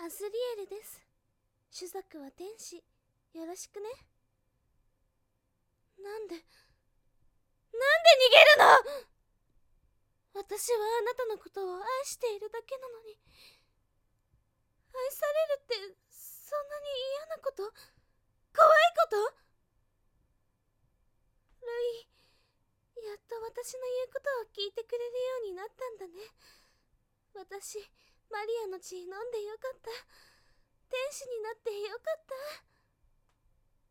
アスリエルです。種族は天使。よろしくね。なんで逃げるの？私はあなたのことを愛しているだけなのに。愛されるってそんなに嫌なこと？怖いこと？ルイ、やっと私の言うことを聞いてくれるようになったんだね。私、マリアの血飲んでよかった。天使になってよかった。